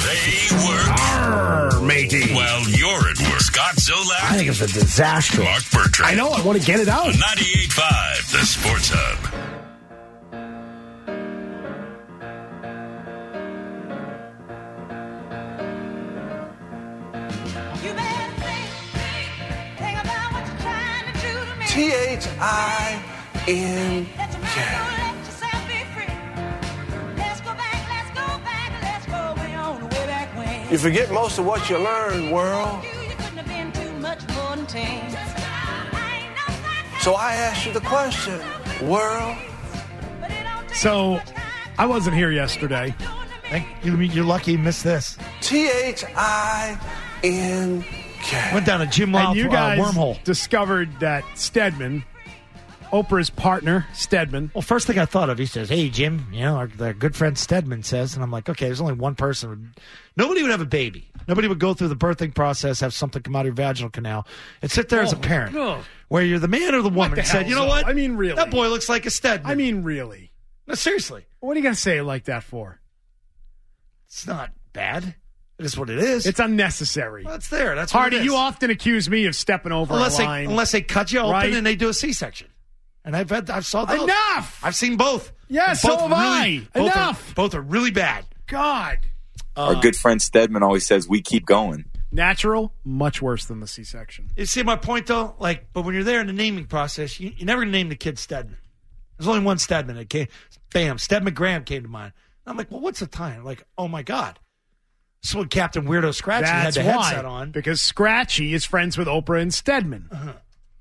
They work. Arr, matey. While you're at work. Scott Zolak. I think it's a disaster. Mark Bertrand. I know. I want to get it out. 98.5, the Sports Hub. T-H-I-N-K. You forget most of what you learn, world. So I asked you the question, world. So, I wasn't here yesterday. You're lucky you missed this. T-H-I-N-K. Went down a Jim Louth And you guys wormhole. discovered that Stedman, Oprah's partner, Stedman. Well, first thing I thought of, he says, "Hey, Jim, our good friend Stedman says," and I'm like, okay, there's only one person. Nobody would have a baby. Nobody would go through the birthing process, have something come out of your vaginal canal, and sit there as a parent, where you're the man or the woman, and said, "You know what? I mean, really? That boy looks like a Stedman." I mean, really? No, seriously. What are you going to say it like that for? It's not bad. It is what it is. It's unnecessary. Well, it's there. That's Hardy, what it is. you often accuse me of stepping over a line. Unless they cut you open Right? and they do a C-section. And I've saw those. Enough! I've seen both. Yeah, And so both have I. Enough! Both are really bad. God. Our good friend Stedman always says, we keep going. Natural, much worse than the C-section. You see my point, though? But when you're there in the naming process, you're never going to name the kid Stedman. There's only one Stedman that came. Bam, Stedman Graham came to mind. I'm like, well, what's the time? Like, oh, my God. So when Captain Weirdo Scratchy had the headset on. Because Scratchy is friends with Oprah and Stedman. Uh-huh.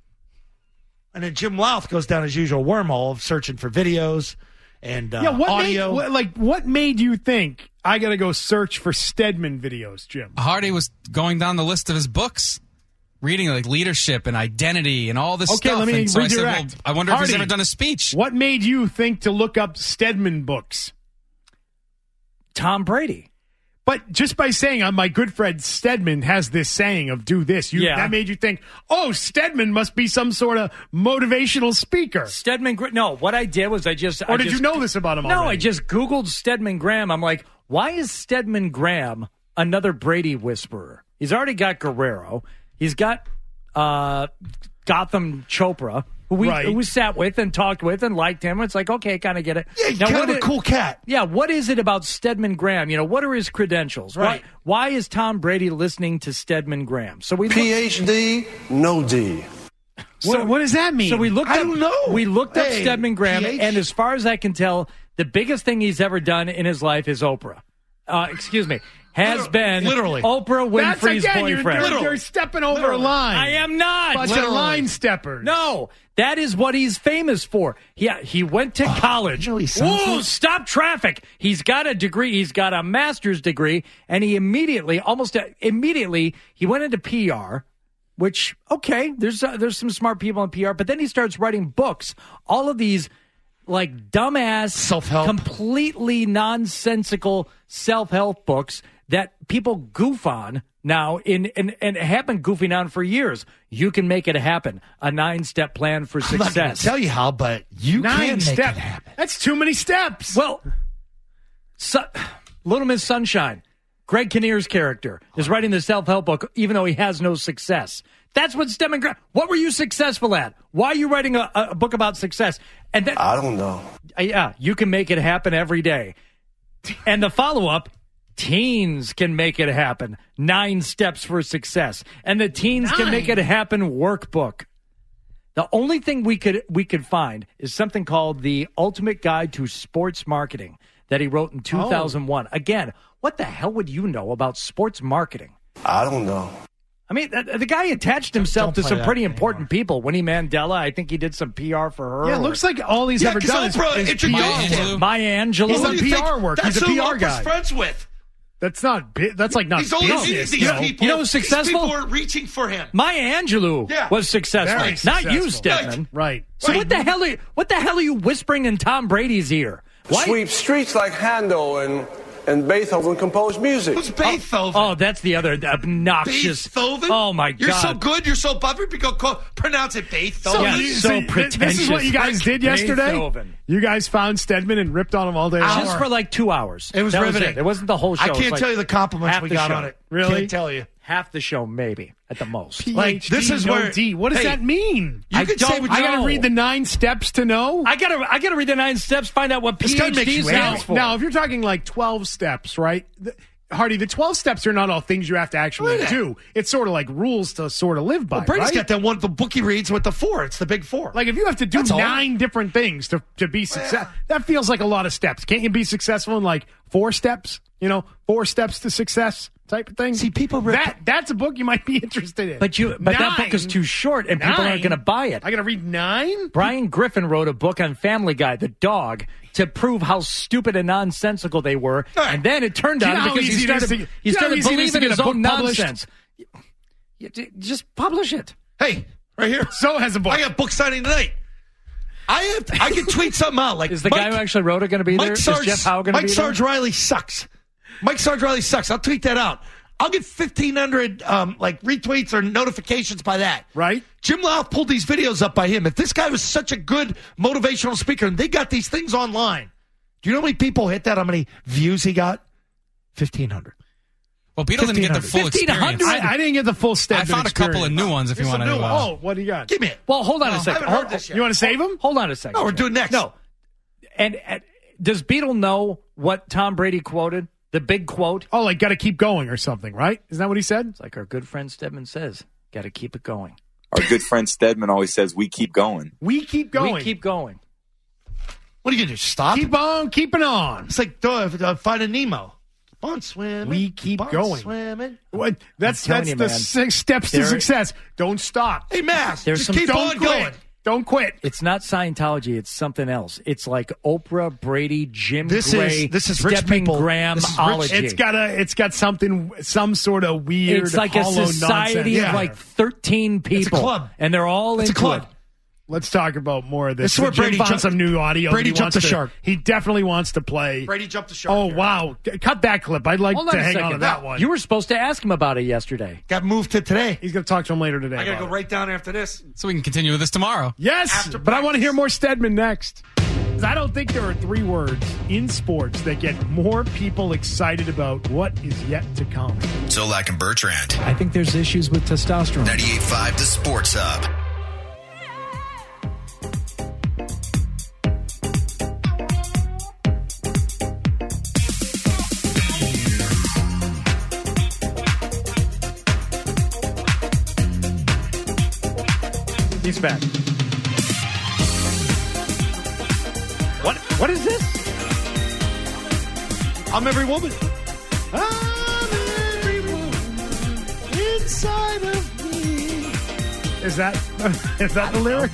And then Jim Louth goes down his usual wormhole of searching for videos and audio. What made you think I got to go search for Stedman videos, Jim? Hardy was going down the list of his books, reading like leadership and identity and all this stuff. Okay, let me and so redirect. I said, well, I wonder if Hardy, he's ever done a speech. What made you think to look up Stedman books? Tom Brady. But just by saying, my good friend Stedman has this saying of do this, that made you think, oh, Stedman must be some sort of motivational speaker. No, what I did was did you know this about him No, already? I just Googled Stedman Graham. I'm like, why is Stedman Graham another Brady whisperer? He's already got Guerrero. He's got Gotham Chopra, who we sat with and talked with and liked him. It's like, okay, kind of get it. Yeah, he's kind of a cool cat. Yeah, what is it about Stedman Graham? What are his credentials? Right. Why is Tom Brady listening to Stedman Graham? So we PhD, no D. What does that mean? So we looked I up. don't know. We looked up Hey, Stedman Graham, PH? and as far as I can tell, the biggest thing he's ever done in his life is Oprah. Has been literally Oprah Winfrey's boyfriend. You're stepping over a line. I am not. Bunch of line steppers. No, that is what he's famous for. He went to college. Whoa, stop traffic. He's got a degree. He's got a master's degree, and he almost immediately, he went into PR, which, okay, there's some smart people in PR, but then he starts writing books. All of these like dumbass, self-help, completely nonsensical self-help books that people goof on now and have been goofing on for years. You can make it happen. A 9-step plan for success. I'm not going to tell you how, but you can make it happen. That's too many steps. Well, Little Miss Sunshine, Greg Kinnear's character, is writing the self-help book even though he has no success. That's what Stedman Graham. What were you successful at? Why are you writing a book about success? And then, I don't know. Yeah, you can make it happen every day. And the follow-up, teens can make it happen. 9 steps for success. And the teens can make it happen workbook. The only thing we could find is something called The Ultimate Guide to Sports Marketing that he wrote in 2001. Again, what the hell would you know about sports marketing? I don't know. I mean, the guy attached himself to some pretty important people. Winnie Mandela, I think he did some PR for her. Yeah, it looks like all he's ever done is PR. Maya Angelou. He's done PR work. He's a PR guy. Friends with. That's not business. He's only Business, these people. You know who's successful? These people are reaching for him. Maya Angelou was successful. Very Not successful. you, Stedman. Right. So what the hell are you whispering in Tom Brady's ear? Why? Sweep streets like Hando and and Beethoven composed music. Who's Beethoven? Oh, that's the other obnoxious. Beethoven? Oh, my God. You're so good. You're so buff. Pronounce it Beethoven. So pretentious. This is what you guys did yesterday? Beethoven. You guys found Stedman and ripped on him all day long? Just for like 2 hours. It was riveting. It wasn't the whole show. I can't tell you the compliments we got on it. Really? Can't tell you. Half the show, maybe, at the most. Like, this is where D. What does that mean? You can say what I you got to know. read the 9 steps to know? I gotta read the 9 steps, find out what This guy makes PhD you stands angry. for. Now, if you're talking like 12 steps, right? Hardy, the 12 steps are not all things you have to actually do. It's sort of like rules to sort of live by, Well, Brady's right? got that one, the book he reads with the 4. It's the big 4. Like if you have to do That's all. 9 different things to be successful, that feels like a lot of steps. Can't you be successful in like 4 steps? 4 steps to success type of thing. See, people that's a book you might be interested in. But that book is too short, and people aren't going to buy it. I got to read 9. Brian Griffin wrote a book on Family Guy, the dog, to prove how stupid and nonsensical they were, and then it turned out because he started believing his own nonsense. Just publish it. Hey, right here. So has a book. I got book signing tonight. I can tweet something out. Like, is the guy who actually wrote it going to be there? Is Jeff Howe going to be there? Mike Sarge Riley sucks. Mike Sarge Riley sucks. I'll tweet that out. I'll get 1,500 retweets or notifications by that. Right. Jim Louth pulled these videos up by him. If this guy was such a good motivational speaker and they got these things online, do you know how many people hit that? How many views he got? 1,500. Well, Beetle didn't get the full experience. I didn't get the full step. I found a couple of new ones if you want to. Oh, what do you got? Give me it. Well, hold on a second. I haven't heard this yet. You want to save him? Hold on a second. No, we're doing next. No. And does Beetle know what Tom Brady quoted? The big quote? Oh, like got to keep going or something, right? Isn't that what he said? It's like our good friend Stedman says, got to keep it going. Our good friend Stedman always says, we keep going. We keep going. We keep going. What are you going to do? Stop? Keep on keeping on. It's like Finding Nemo. Keep on swimming. We keep going. Swimming. What? That's you, the man. 6 steps to success. Don't stop. Hey, Mass, There's just some- keep Don't on quit. going. Don't quit. It's not Scientology. It's something else. It's like Oprah, Brady, Jim This Gray, is rich Stedman people. Graham-ology. It's got some sort of weird. It's like a hollow society nonsense. of like 13 people. It's a club. And they're all It's a into club. it. Let's talk about more of this. This is where Jim Brady found jumped- some new audio. Brady that he jumped wants the to- shark. He definitely wants to play. Brady jumped the shark. Oh here. wow! Cut that clip. I'd like Hold on to a hang second. on to that one. You were supposed to ask him about it yesterday. Got moved to today. He's going to talk to him later today. I got to about go it. right down after this. So we can continue with this tomorrow. Yes, After but I want to practice. hear more Stedman next. 'Cause I don't think there are 3 words in sports that get more people excited about what is yet to come. Zolak and Bertrand. I think there's issues with testosterone. 98.5 The Sports Hub. He's back. What is this? I'm every woman. I'm every woman inside of me. Is that the lyric?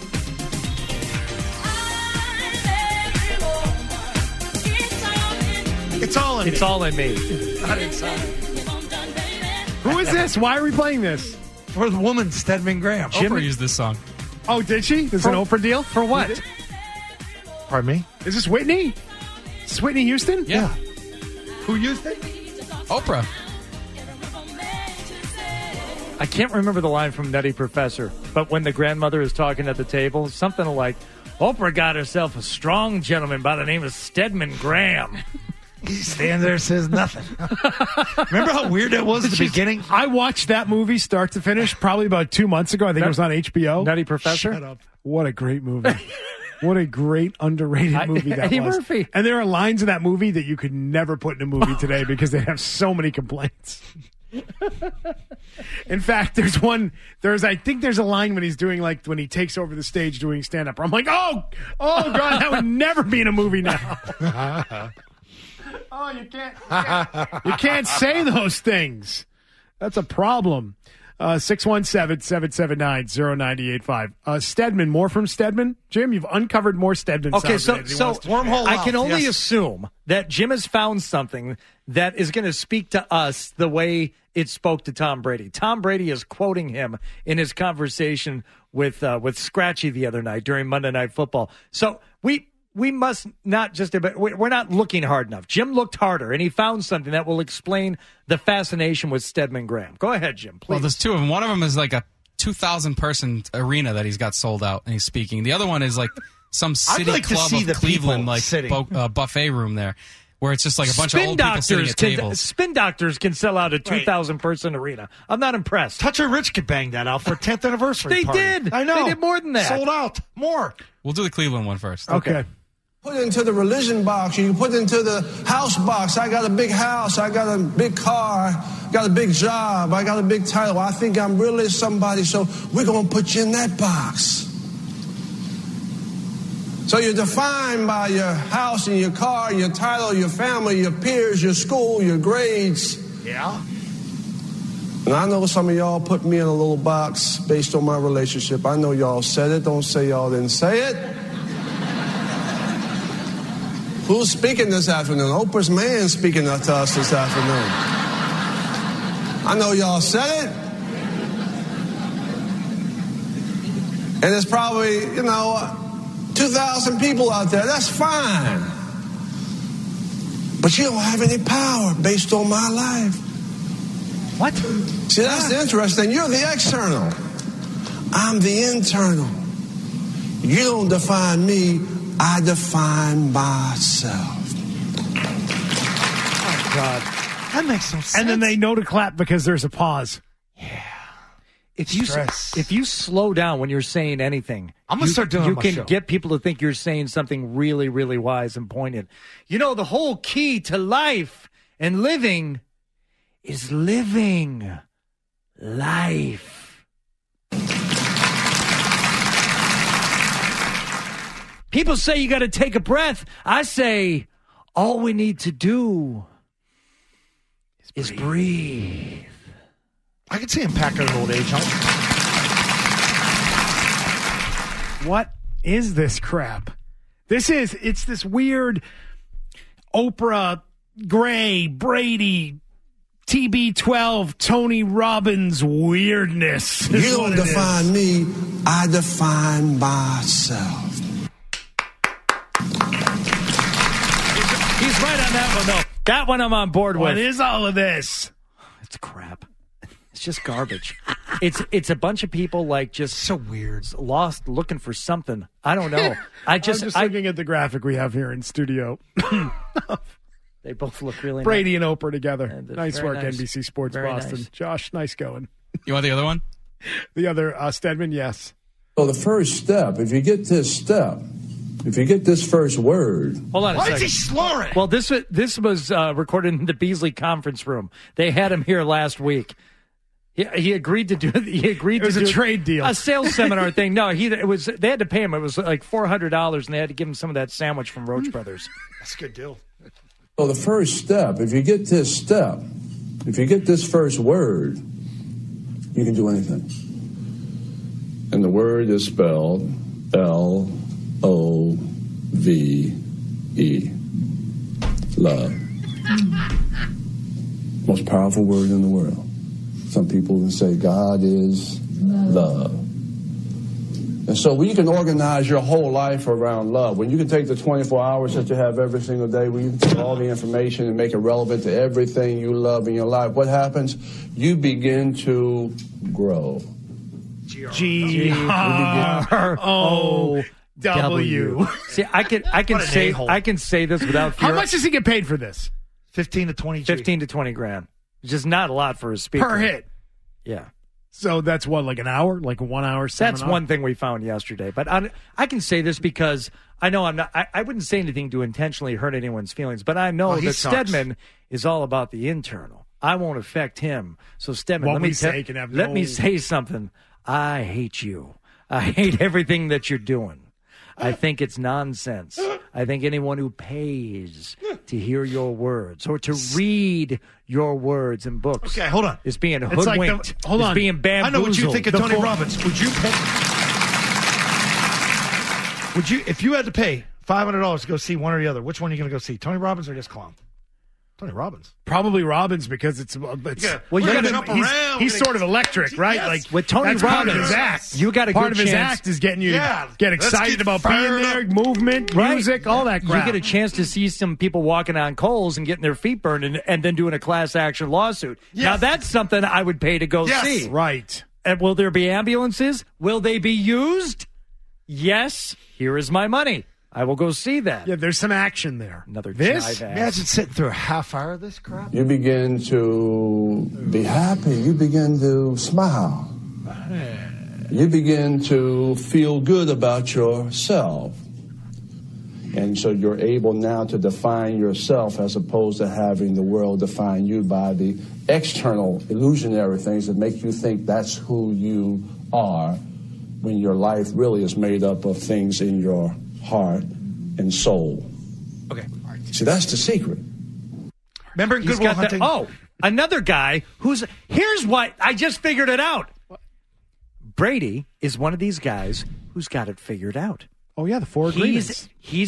It's all in It's me. all in me. Not inside. Who is this? Why are we playing this? For the woman, Stedman Graham. Oprah used this song. Oh, did she? This is an Oprah deal? For what? Pardon me? Is this Whitney? Is this Whitney Houston? Yeah. Who used it? Oprah. I can't remember the line from Nutty Professor, but when the grandmother is talking at the table, something like, Oprah got herself a strong gentleman by the name of Stedman Graham. He stands there and says nothing. Remember how weird that was at the beginning? I watched that movie start to finish probably about 2 months ago. I think it was on HBO. Nutty Professor? Shut up. What a great movie. What a great underrated movie that Eddie was. Murphy. And there are lines in that movie that you could never put in a movie today because they have so many complaints. In fact, I think there's a line when he's doing like when he takes over the stage doing stand up. I'm like, oh God, that would never be in a movie now. Oh, you can't say those things. That's a problem. 617-779-0985. Stedman, more from Stedman. Jim, you've uncovered more Stedman. Okay, sounds so than he wants to wormhole share. I can only yes. assume that Jim has found something that is going to speak to us the way it spoke to Tom Brady. Tom Brady is quoting him in his conversation with Scratchy the other night during Monday Night Football. So we we must not just, we're not looking hard enough. Jim looked harder, and he found something that will explain the fascination with Stedman Graham. Go ahead, Jim, please. Well, there's two of them. One of them is like a 2,000-person arena that he's got sold out, and he's speaking. The other one is like some city club of Cleveland, like buffet room there, where it's just like a bunch of old people sitting at tables. Spin Doctors can sell out a 2,000-person arena. I'm not impressed. Toucher Rich could bang that out for a 10th anniversary party. They did. I know. They did more than that. Sold out. More. We'll do the Cleveland one first. Okay. Put it into the religion box. You can put it into the house box. I got a big house. I got a big car. Got a big job. I got a big title. I think I'm really somebody, so we're going to put you in that box. So you're defined by your house and your car, your title, your family, your peers, your school, your grades. Yeah. And I know some of y'all put me in a little box based on my relationship. I know y'all said it. Don't say y'all didn't say it. Who's speaking this afternoon? Oprah's man speaking to us this afternoon. I know y'all said it. And there's probably, 2,000 people out there. That's fine. But you don't have any power based on my life. What? See, that's interesting. You're the external. I'm the internal. You don't define me. I define myself. Oh, God. That makes no sense. And then they know to clap because there's a pause. Yeah. If you slow down when you're saying anything, I'm going to start doing you my can show. get people to think you're saying something really, really wise and poignant. The whole key to life and living is living life. People say you got to take a breath. I say all we need to do is breathe. I can see him pack out old age home. What is this crap? It's this weird Oprah, Gray, Brady, TB12, Tony Robbins weirdness. You don't define me, I define myself. He's right on that one, though. That one I'm on board with. What is all of this? It's crap. It's just garbage. It's a bunch of people just so weird, lost looking for something. I don't know. I'm just looking at the graphic we have here in studio. They both look really Brady nice. and Oprah together. Nice work, nice. NBC Sports Very Boston. nice. Josh, nice going. You want the other one? The other Stedman, yes. So the first step, if you get this first word. Hold on a second. Why is he slurring? Well, this was recorded in the Beasley conference room. They had him here last week. He agreed to do. It was a trade deal, a sales seminar thing. No, they had to pay him. It was like $400, and they had to give him some of that sandwich from Roach Brothers. That's a good deal. So the first step, if you get this first word, you can do anything. And the word is spelled L-O-V-E. Love. Most powerful word in the world. Some people will say God is love. And so when you can organize your whole life around love, when you can take the 24 hours that you have every single day, when you can take all the information and make it relevant to everything you love in your life, what happens? You begin to grow. G-R-O-W. See, I can say this without fear. How much does he get paid for this? 15 to 20 $grand. It's just not a lot for a speaker. Per hit. Yeah. So that's what, like an hour? Like a 1 hour seminar? That's one thing we found yesterday. But I can say this because I know I wouldn't say anything to intentionally hurt anyone's feelings, but I know that Stedman is all about the internal. I won't affect him. So Stedman, let me say something. I hate you. I hate everything that you're doing. I think it's nonsense. I think anyone who pays to hear your words or to read your words in books is being hoodwinked. Being bamboozled. I know what you think of Tony Robbins. Would you pay? If you had to pay $500 to go see one or the other, which one are you going to go see? Tony Robbins or this clown? Tony Robbins. Probably Robbins because he's sort of electric, right? Yes. Like with Tony that's Robbins, part of his act. you got a part good of his chance. act is getting you to get excited about being there, movement, music, all that crap. You get a chance to see some people walking on coals and getting their feet burned and then doing a class action lawsuit. Yes. Now that's something I would pay to go see. Right. And will there be ambulances? Will they be used? Yes. Here is my money. I will go see that. Yeah, there's some action there. Another this? Imagine sitting through a half hour of this crap. You begin to be happy. You begin to smile. You begin to feel good about yourself. And so you're able now to define yourself as opposed to having the world define you by the external illusionary things that make you think that's who you are, when your life really is made up of things in your heart and soul. Okay. See, that's the secret. Remember in Good Will Hunting? Another guy here's what, I just figured it out. Brady is one of these guys who's got it figured out. Oh, yeah, the 4 agreements. He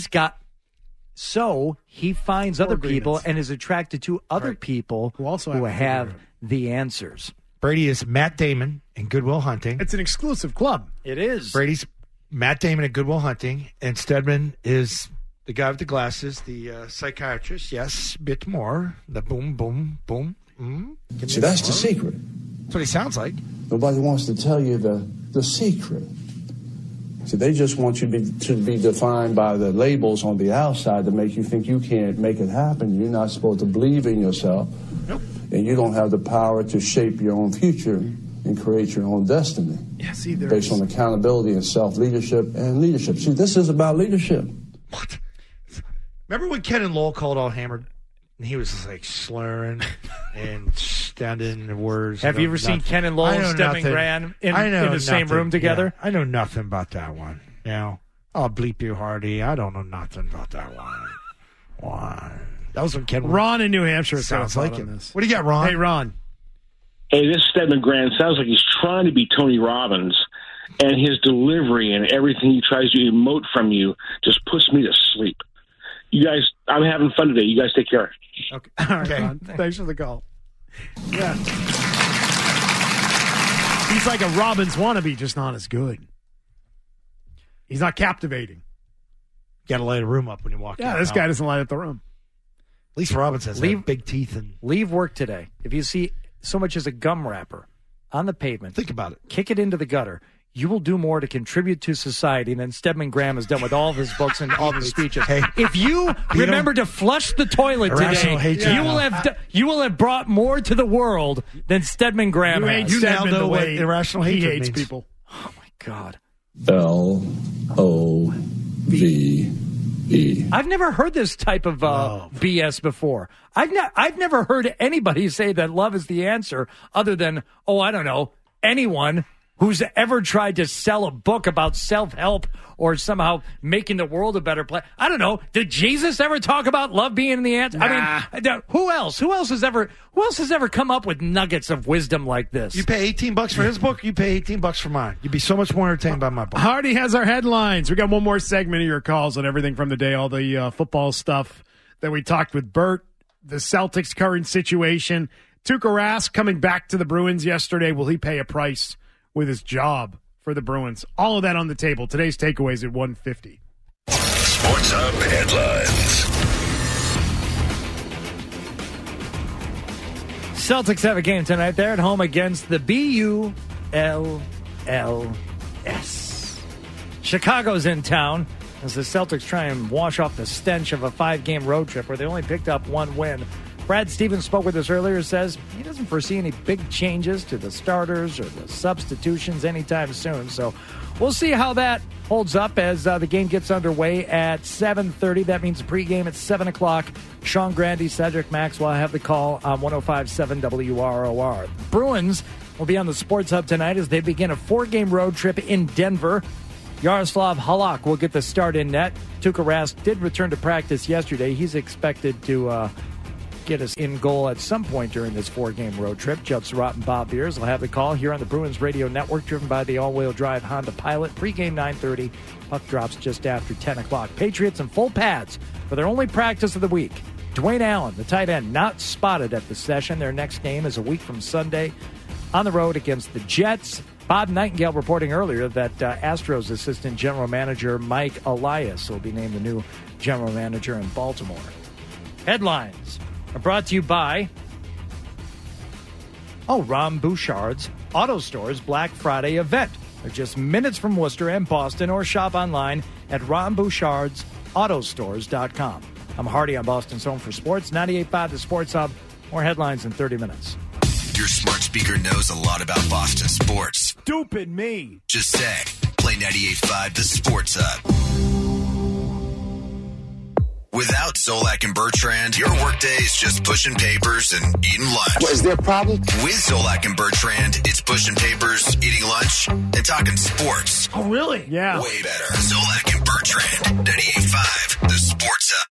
finds other people and is attracted to other people who also have the answers. Brady is Matt Damon in Good Will Hunting. It's an exclusive club. It is. Brady's Matt Damon at Good Will Hunting, and Stedman is the guy with the glasses, the psychiatrist. Yes, bit more. The boom, boom, boom. See, that's the secret. That's what he sounds like. Nobody wants to tell you the secret. See, they just want you to be defined by the labels on the outside to make you think you can't make it happen. You're not supposed to believe in yourself. Nope. And you don't have the power to shape your own future and create your own destiny. Yeah, see, based on accountability and self-leadership and leadership. See, this is about leadership. What? Remember when Ken and Lowell called All Hammered? And he was just like slurring and standing words. Have you ever seen Ken and Lowell and Stedman Graham in the same room together? Yeah, I know nothing about that one. You know, I'll bleep you, Hardy. I don't know nothing about that one. Why? That was when Ken. Ron in New Hampshire sounds like it. What do you got, Ron? Hey, Ron. Hey, this Stedman Graham sounds like he's trying to be Tony Robbins, and his delivery and everything he tries to emote from you just puts me to sleep. You guys, I'm having fun today. You guys take care. Okay. All right, Ron. Thanks for the call. Yeah. He's like a Robbins wannabe, just not as good. He's not captivating. You got to light a room up when you walk in. Yeah, this guy doesn't light up the room. At least Robbins has big teeth. And leave work today. If you see so much as a gum wrapper on the pavement, think about it. Kick it into the gutter. You will do more to contribute to society than Stedman Graham has done with all of his books and all of his speeches. Hey, if you remember to flush the toilet today, you will have brought more to the world than Stedman Graham has. You now know what irrational hatred he hates means. people. Oh, my God. LOVE. I've never heard this type of BS before. I've never heard anybody say that love is the answer other than, I don't know, anyone who's ever tried to sell a book about self-help or somehow making the world a better place. I don't know. Did Jesus ever talk about love being the answer? Nah. I mean, who else? Who else has ever come up with nuggets of wisdom like this? You pay $18 for his book, you pay $18 for mine. You'd be so much more entertained by my book. Hardy has our headlines. We got one more segment of your calls on everything from the day, all the football stuff that we talked with Bert, the Celtics' current situation. Tuukka Rask coming back to the Bruins yesterday. Will he pay a price with his job for the Bruins? All of that on the table. Today's takeaways at 1:50. Sports Hub headlines. Celtics have a game tonight. They're at home against the BULLS. Chicago's in town as the Celtics try and wash off the stench of a 5-game road trip where they only picked up one win. Brad Stevens spoke with us earlier, says he doesn't foresee any big changes to the starters or the substitutions anytime soon. So we'll see how that holds up as the game gets underway at 7:30. That means the pregame at 7 o'clock. Sean Grandy, Cedric Maxwell have the call on 105.7 WROR. Bruins will be on the Sports Hub tonight as they begin a 4-game road trip in Denver. Yaroslav Halak will get the start in net. Tuukka Rask did return to practice yesterday. He's expected to get us in goal at some point during this 4-game road trip. Judd Surratt and Bob Beers will have the call here on the Bruins Radio Network, driven by the all-wheel drive Honda Pilot. Pre-game 9:30. Puck drops just after 10 o'clock. Patriots in full pads for their only practice of the week. Dwayne Allen, the tight end, not spotted at the session. Their next game is a week from Sunday on the road against the Jets. Bob Nightingale reporting earlier that Astros assistant general manager Mike Elias will be named the new general manager in Baltimore. Headlines are brought to you by Ron Bouchard's Auto Store's Black Friday event. They're just minutes from Worcester and Boston, or shop online at ronbouchardsautostores.com. I'm Hardy on Boston's Home for Sports, 98.5 The Sports Hub. More headlines in 30 minutes. Your smart speaker knows a lot about Boston sports. Stupid me. Just say, play 98.5 The Sports Hub. Without Zolak and Bertrand, your workday is just pushing papers and eating lunch. What, is there a problem? With Zolak and Bertrand, it's pushing papers, eating lunch, and talking sports. Oh, really? Yeah. Way better. Zolak and Bertrand, 98.5 The Sports Hub.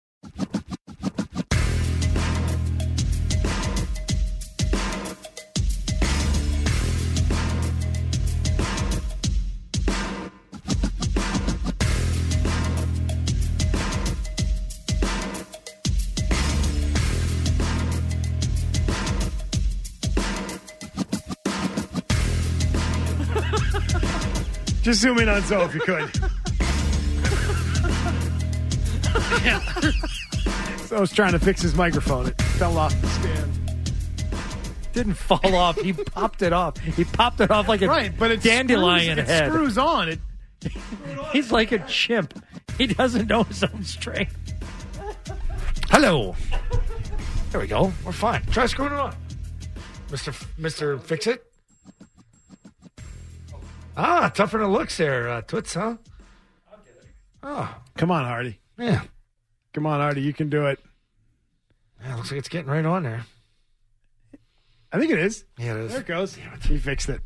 Just zoom in on Zoe if you could. Yeah. So I was trying to fix his microphone. It fell off the stand. Didn't fall off. He popped it off. He popped it off like a dandelion head. It screws on. He's like a chimp. He doesn't know his own strength. Hello. There we go. We're fine. Try screwing it on. Mr. Fix-It. Tougher than it looks there, Toots, huh? I'll get it. Oh. Come on, Hardy. Yeah. Come on, Hardy. You can do it. Yeah, looks like it's getting right on there. I think it is. Yeah, it is. There it goes. He fixed it.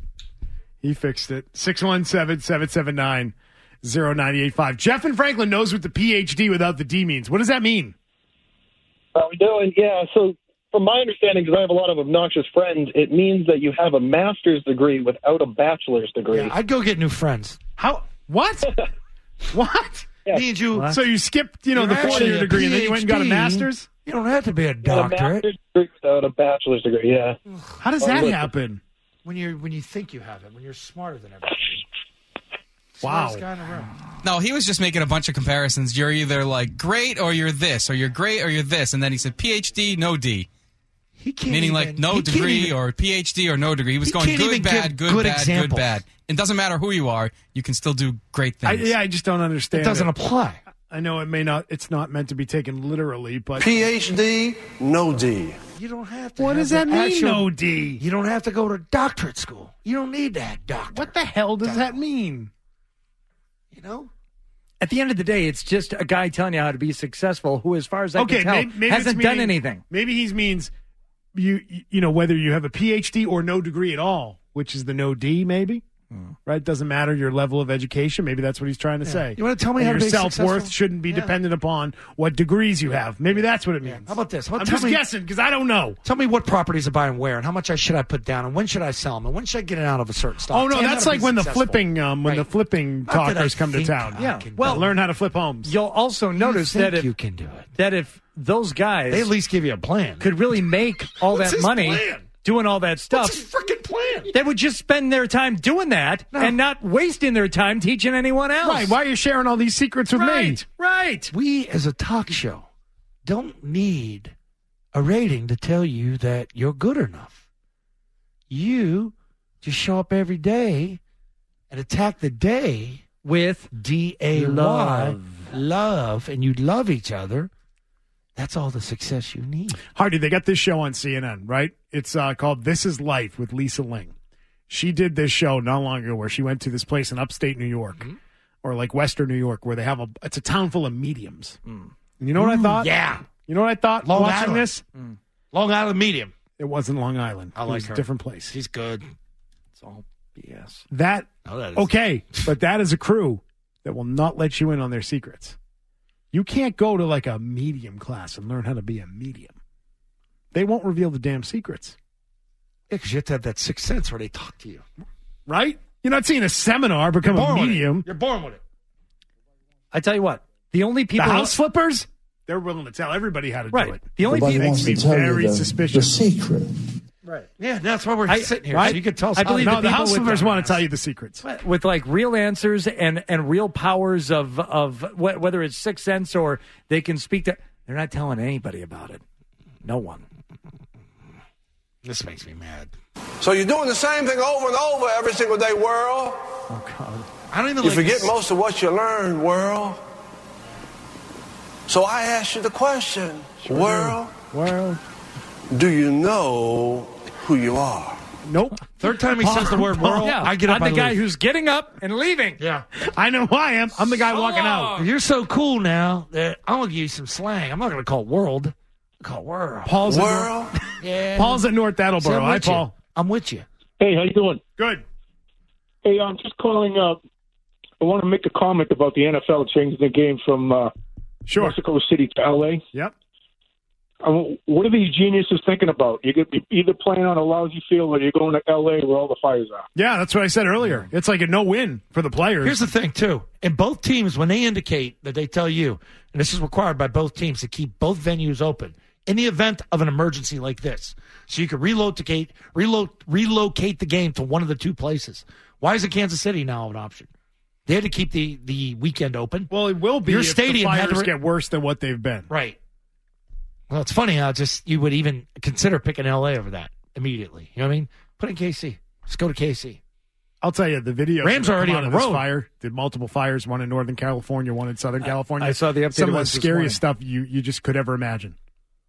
617-779-0985. Jeff in Franklin knows what the PhD without the D means. What does that mean? How are we doing? Yeah, so from my understanding, because I have a lot of obnoxious friends, it means that you have a master's degree without a bachelor's degree. Yeah, I'd go get new friends. How? What? What? Yeah. Means you. So you skipped, the 4-year degree, and then you went and got a master's? You don't have to be a A doctorate. master's degree without a bachelor's degree, yeah. How does that happen? When you think you have it, when you're smarter than everybody. Wow. Smartest guy in the room. No, he was just making a bunch of comparisons. You're either like great or you're this, or you're great or you're this. And then he said PhD, no D. He can't Meaning even, like no degree or PhD or no degree. He was going good, bad, good, bad, good, bad. It doesn't matter who you are. You can still do great things. I just don't understand. It doesn't apply. I know it's not meant to be taken literally, but. PhD, no D. You don't have to. What does that mean, actual, no D? You don't have to go to doctorate school. You don't need that doctor. What the hell does that mean? You know? At the end of the day, it's just a guy telling you how to be successful who, as far as I can tell, maybe hasn't done anything. Maybe he means you whether you have a PhD or no degree at all, which is the no D, maybe. Right? Doesn't matter your level of education. Maybe that's what he's trying to say. You want to tell me how to be your self-worth successful? shouldn't be dependent upon what degrees you have. Maybe that's what it means. How about this? I'm just guessing because I don't know. Tell me what properties I buy and where, and how much should I put down, and when should I sell them, and when should I get it out of a certain stock? Oh no, that's like when the flipping Right. talkers come to town. Yeah, well, learn how to flip homes. You'll also notice think that if you can do it, that if those guys they at least give you a plan. could really make all What's that his money plan? doing all that stuff, What's his freaking plan? they would just spend their time doing that and not wasting their time teaching anyone else. Right? Why are you sharing all these secrets with me? Right. We, as a talk show, don't need a rating to tell you that you're good enough. You just show up every day and attack the day with DAY, love, and you love each other. That's all the success you need. Hardy, they got this show on CNN, right? It's called This Is Life with Lisa Ling. She did this show not long ago where she went to this place in upstate New York or like Western New York where they have it's a town full of mediums. And you know what I thought? Yeah. You know what I thought Long watching Island. this? Long Island medium. It wasn't Long Island. I It like was her. a different place. She's good. It's all BS. That That is. okay, but that is a crew that will not let you in on their secrets. You can't go to like a medium class and learn how to be a medium. They won't reveal the damn secrets. Yeah, because you have to have that sixth sense where they talk to you. Right? You're not seeing a seminar become a medium. You're born with it. I tell you what, the only The people house flippers? They're willing to tell everybody how to Right. do it. The only Nobody people wants to makes tell me you very the suspicious. secret. right. Yeah, that's why we're sitting here. Right? So you can tell us. I believe No, the people house with members the- want to tell you the secrets. with like real answers and real powers of whether it's sixth sense or they can speak to. They're not telling anybody about it. No one. This makes me mad. So you're doing the same thing over and over every single day, world. Oh God. I don't even You like forget this. most of what you learned, world. So I ask you the question, world, do you know who you are? Nope. Third time he says the word world, Yeah. I get up. I'm the I guy leave. who's getting up and leaving. Yeah. I know who I am. I'm the guy walking out. You're so cool now that I'm going to give you some slang. I'm not going to call it world. I'll call it world. Paul's at World? Yeah. Paul's at North See, Attleboro. I'm Hi, with you. Paul. I'm with you. Hey, how you doing? Good. Hey, I'm just calling up. I want to make a comment about the NFL changing the game from Sure. Mexico City to L.A. Yep. What are these geniuses thinking about? You're either playing on a lousy field or you're going to L.A. where all the fires are. Yeah, that's what I said earlier. It's like a no-win for the players. Here's the thing, too. And both teams, when they indicate that they tell you, and this is required by both teams to keep both venues open in the event of an emergency like this, so you can relocate the game to one of the two places. Why isn't Kansas City now an option? They had to keep the weekend open. Well, it will be Your if stadium the had fires to get worse than what they've been. Right. Well, it's funny how you would even consider picking L.A. over that immediately. You know what I mean? Put in KC. Just go to KC. I'll tell you, the video. Rams are already on the road. Fire did multiple fires, one in Northern California, one in Southern California. I saw the updated Some of the ones this scariest stuff you just could ever imagine.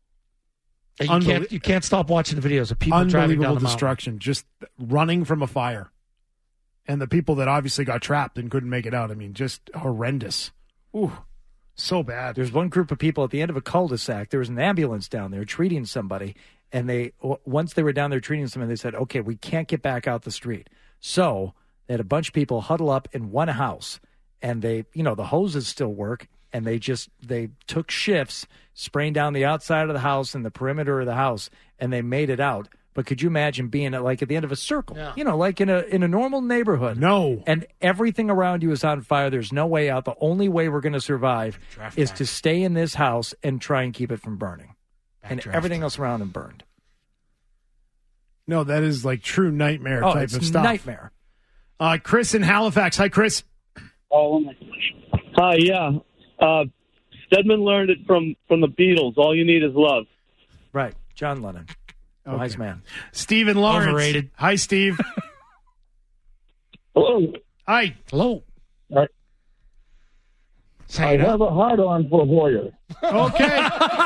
You can't stop watching the videos of people driving down Unbelievable the mountain. destruction, just running from a fire. And the people that obviously got trapped and couldn't make it out. I mean, just horrendous. Ooh, so bad. There's one group of people at the end of a cul-de-sac. There was an ambulance down there treating somebody, and once they were down there treating somebody, they said, "Okay, we can't get back out the street." So they had a bunch of people huddle up in one house, and the hoses still work, and they took shifts, spraying down the outside of the house and the perimeter of the house, and they made it out. But could you imagine being at the end of a circle? Yeah. Like in a normal neighborhood. No. And everything around you is on fire. There's no way out. The only way we're going to survive is to stay in this house and try and keep it from burning. And everything else around them burned. No, that is like true nightmare type of stuff. Nightmare. Chris in Halifax. Hi, Chris. Oh my gosh. Hi, yeah. Stedman learned it from the Beatles. All you need is love. Right. John Lennon. Wise man. Steve in Lawrence. Overrated. Hi, Steve. Hello. Hi. Hello. I have a hard-on for Hoyer. Okay.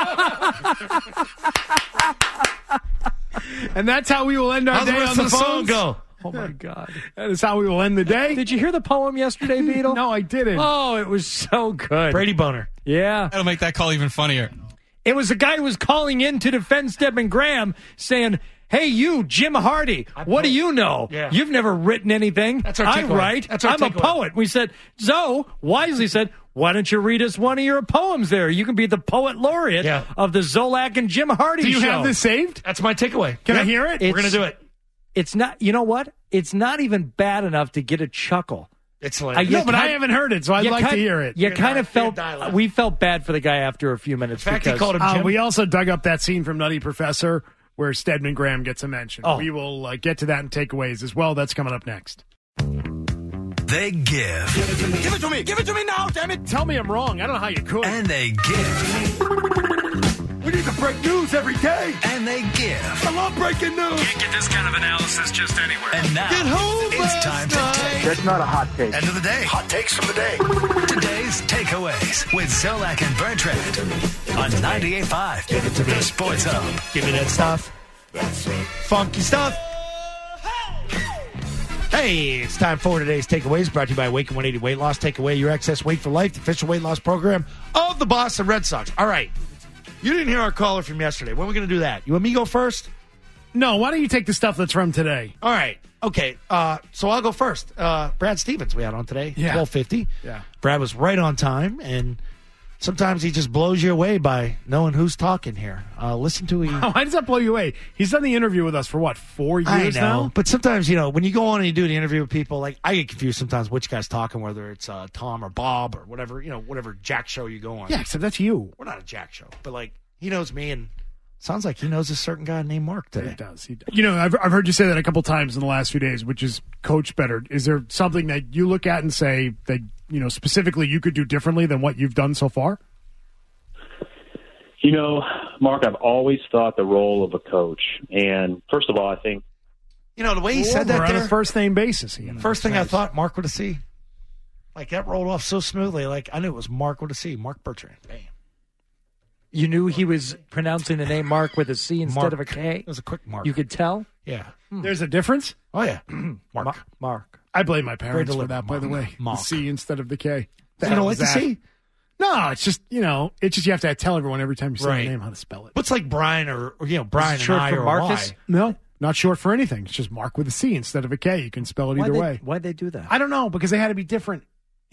And that's how we will end our How's the day rest on the of the song phones. go? Oh, my God. That is how we will end the day. Did you hear the poem yesterday, Beetle? No, I didn't. Oh, it was so good. Brady Boner. Yeah. That'll make that call even funnier. It was a guy who was calling in to defend Stedman Graham saying, "Hey, you, Jim Hardy, what do you know? Yeah. You've never written anything. That's our I takeaway. write. That's our I'm a takeaway. poet." We said, Zoe wisely said, "Why don't you read us one of your poems there? You can be the poet laureate of the Zolak and Jim Hardy Do you show." have this saved? That's my takeaway. Can I hear it? We're going to do it. It's not, you know what? It's not even bad enough to get a chuckle. It's like No, but I haven't heard it, so I'd like to hear it. You kind of we felt bad for the guy after a few minutes. In fact, he because, called him Jim. We also dug up that scene from Nutty Professor where Stedman Graham gets a mention. Oh. We will get to that in takeaways as well. That's coming up next. They give. Give it to me. Give it to me. Give it to me now, damn it. Tell me I'm wrong. I don't know how you could. And they give. We need to break news every day. And they give. I love breaking news. Can't get this kind of analysis just anywhere. And now it's time to take. That's not a hot take. End of the day. Hot takes from the day. Today's takeaways with Zolak and Bertrand on 98.5. The Sports Hub. Give me that stuff. Funky stuff. Hey, it's time for today's takeaways brought to you by Awaken 180 Weight Loss. Take away your excess weight for life, the official weight loss program of the Boston Red Sox. All right. You didn't hear our caller from yesterday. When are we going to do that? You want me to go first? No, why don't you take the stuff that's from today? All right. Okay. So I'll go first. Brad Stevens we had on today, Yeah. 12:50. Yeah. Brad was right on time and Sometimes he just blows you away by knowing who's talking here. Listen to him. Why does that blow you away? He's done the interview with us for, 4 years I know, now? But sometimes, when you go on and you do the interview with people, like, I get confused sometimes which guy's talking, whether it's Tom or Bob or whatever, whatever Jack show you go on. Yeah, except that's you. We're not a Jack show. But, like, he knows me, and sounds like he knows a certain guy named Mark today. He does. I've heard you say that a couple times in the last few days, which is coach better. Is there something that you look at and say that, specifically you could do differently than what you've done so far? Mark, I've always thought the role of a coach, and first of all, I think the way he said that on a first name basis. First thing I thought, Mark with a C. Like, that rolled off so smoothly. Like, I knew it was Mark with a C. Mark Bertrand. Bam. You knew he was pronouncing the name Mark with a C instead of a K? It was a quick Mark. You could tell? Yeah. There's a difference? Oh, yeah. Mark. I blame my parents for that, by the way. Mark. The C instead of the K. You don't like the C? No, it's just, you have to tell everyone every time you say the name how to spell it. What's like Brian or Brian short and I for or Marcus? Y? No, not short for anything. It's just Mark with a C instead of a K. You can spell it either way. Why'd they do that? I don't know, because they had to be different,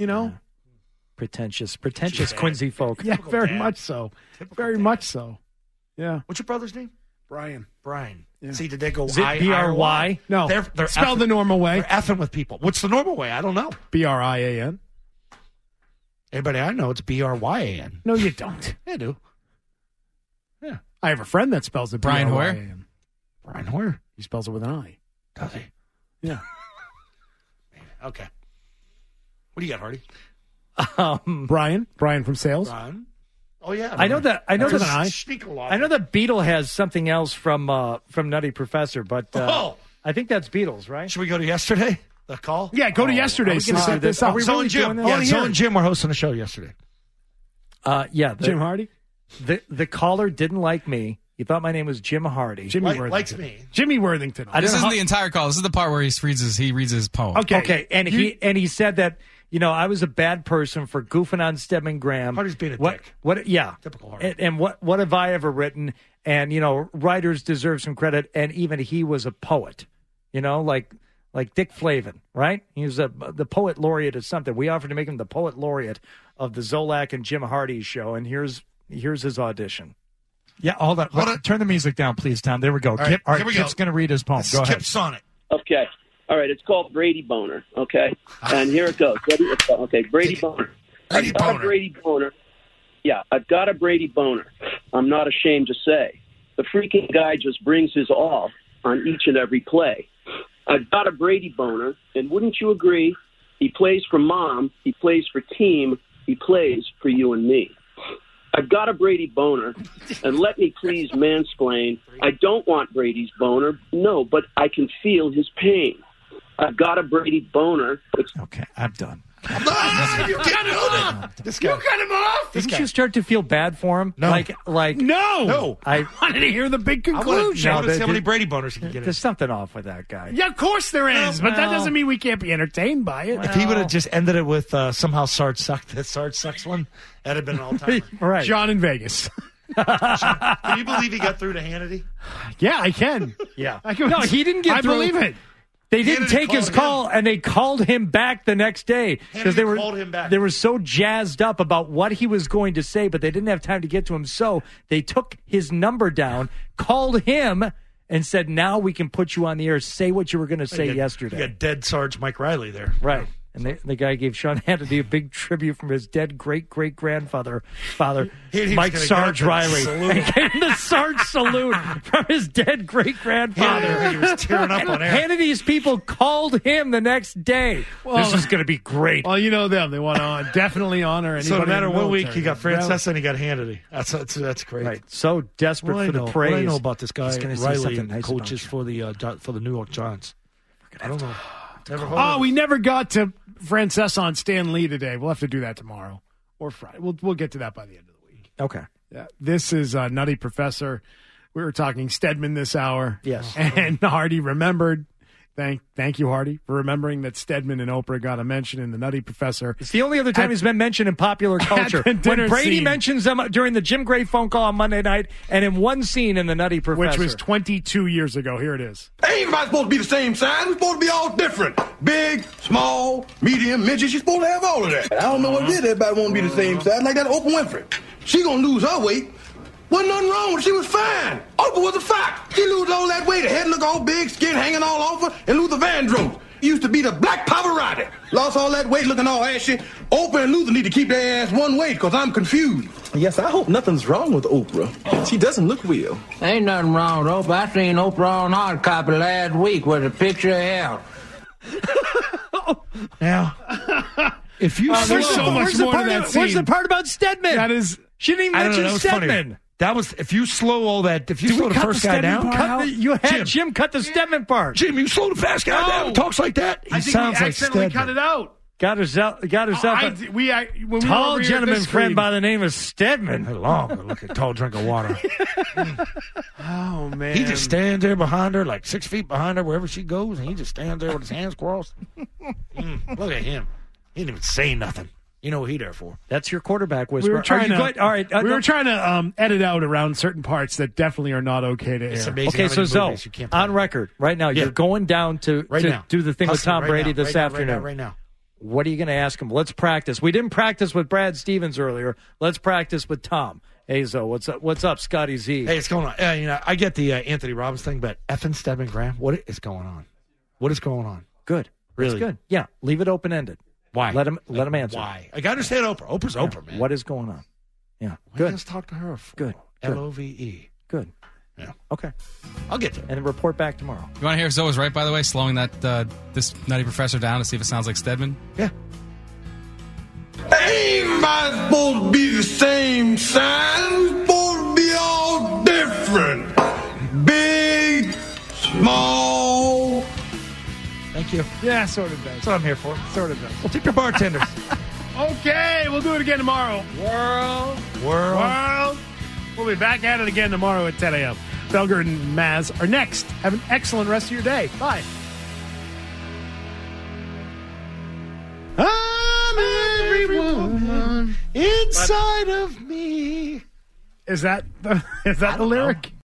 Pretentious Quincy folk. Yeah, very much so. Very much so. Yeah. What's your brother's name? Brian. Yeah. See, did they go Is it B-R-Y? No. They're spelled the normal way. They're effing with people. What's the normal way? I don't know. B-R-I-A-N. Everybody I know, it's B-R-Y-A-N. No, you don't. I do. Yeah. I have a friend that spells it Brian Hoyer. B-R-Y-A-N. Brian Hoyer? He spells it with an I. Does he? Yeah. Okay. What do you got, Hardy? Brian from sales. Brian. Oh yeah. I know that Sneak along. I know that Beetle has something else from Nutty Professor, but I think that's Beatles, right? Should we go to yesterday? The call? Yeah, go to yesterday. to set this up. Zoe and Jim. Zoe and Jim were hosting a show yesterday. Jim Hardy. The caller didn't like me. He thought my name was Jim Hardy. Jimmy likes me. Jimmy Worthington. This isn't the entire call. This is the part where he reads his poem. Okay. And he said that I was a bad person for goofing on Stedman Graham. Hardy's being a dick. Yeah. Typical Hardy. And what have I ever written? And writers deserve some credit. And even he was a poet. Like Dick Flavin, right? He was the poet laureate of something. We offered to make him the poet laureate of the Zolak and Jim Hardy show. And here's his audition. Yeah, hold on. Turn the music down, please, Tom. There we go. All right, here we go. Kip's going to read his poem. Go ahead. Kip's on it. Okay. All right. It's called Brady Boner. Okay. And here it goes. Ready? Okay. Brady Boner. I've got a Brady Boner. Yeah. I've got a Brady Boner. I'm not ashamed to say. The freaking guy just brings his all on each and every play. I've got a Brady Boner. And wouldn't you agree? He plays for mom. He plays for team. He plays for you and me. I've got a Brady Boner, and let me please mansplain. I don't want Brady's boner, no, but I can feel his pain. I've got a Brady Boner. Okay, I'm done. You cut him off. You cut him off. Didn't you start to feel bad for him? No. No. I wanted to hear the big conclusion. I want to see how many Brady boners he can get. There's something off with that guy. Yeah, of course there is, but that doesn't mean we can't be entertained by it. If he would have just ended it with somehow Sarge sucks one, that'd have been an all-timer. Right. John in Vegas. Can you believe he got through to Hannity? Yeah, I can. Yeah. No, he didn't get through. I believe it. They didn't take his call, and they called him back the next day because they were so jazzed up about what he was going to say, but they didn't have time to get to him. So they took his number down, called him, and said, "Now we can put you on the air. Say what you were going to say yesterday." You got dead Sarge Mike Riley there, right? And the guy gave Sean Hannity a big tribute from his dead great-great-grandfather, Mike Sarge Riley. And gave him the Sarge salute from his dead great-grandfather. He was tearing up on air. Hannity's people called him the next day. Well, this is going to be great. Well, you know them. They want to definitely honor anybody. So no matter in the what military. week, you got Francesa and you got Hannity. That's great. Right. So desperate for the praise. What do I know about this guy, Riley, nice coaches for the New York Giants? I don't know. We never got to Francesa on Stan Lee today. We'll have to do that tomorrow or Friday. We'll get to that by the end of the week. Okay. Yeah. This is Nutty Professor. We were talking Stedman this hour. Yes. And Hardy remembered Thank you, Hardy, for remembering that Stedman and Oprah got a mention in the Nutty Professor. It's the only other time he's been mentioned in popular culture. When Brady mentions them during the Jim Gray phone call on Monday night and in one scene in the Nutty Professor. Which was 22 years ago. Here it is. Ain't everybody supposed to be the same size. We're supposed to be all different. Big, small, medium, midget. She's supposed to have all of that. I don't know what it is. Everybody won't be the same size. Like that Oprah Winfrey. She gonna lose her weight. Wasn't nothing wrong with her. She was fine. Oprah was a fact. She lose all that weight. Her head look all big, skin hanging all over, and Luther Vandross. Used to be the Black Pavarotti. Lost all that weight looking all ashy. Oprah and Luther need to keep their ass one weight because I'm confused. Yes, I hope nothing's wrong with Oprah. She doesn't look real. Ain't nothing wrong with Oprah. I seen Oprah on Hard Copy last week with a picture of hell. Now, if you there's so much more to that scene. Where's the part about Stedman? That is... She didn't even mention Stedman. Funny. That was, if you slow all that, if you slow the first guy down. You had Jim cut the Stedman part. Jim, you slow the fast guy down and talks like that. I think we accidentally cut it out. Got herself tall gentleman friend by the name of Stedman. Long, look at tall drink of water. Oh, man. He just stands there behind her, like 6 feet behind her, wherever she goes, and he just stands there with his hands crossed. Look at him. He didn't even say nothing. You know what he there for. That's your quarterback whisperer. We were trying to edit out around certain parts that definitely are not okay to air. Okay, so Zoe, on record, right now, you're going down to do the thing with Tom Brady this afternoon. Right now. What are you going to ask him? Let's practice. We didn't practice with Brad Stevens earlier. Let's practice with Tom. Hey, Zoe, what's up, Scotty Z? Hey, it's going on. I get the Anthony Robbins thing, but effing Stedman Graham, what is going on? What is going on? Good. Really? It's good. Yeah, leave it open-ended. Why? Let him answer. Why? I understand Oprah. Oprah's Oprah, man. What is going on? Yeah. Good. Let's talk to her. Good. LOVE. Good. Yeah. Okay. I'll get there. And then report back tomorrow. You want to hear if Zoe was right, by the way, slowing that this Nutty Professor down to see if it sounds like Stedman? Yeah. Ain't everybody supposed to be the same size. We're supposed to be all different. Big, small. Thank you. Yeah, sort of does. That's what I'm here for. Sort of does. We'll tip your bartenders. Okay, we'll do it again tomorrow. World. We'll be back at it again tomorrow at 10 a.m. Felger and Maz are next. Have an excellent rest of your day. Bye. I'm every woman inside of me. Is that the lyric?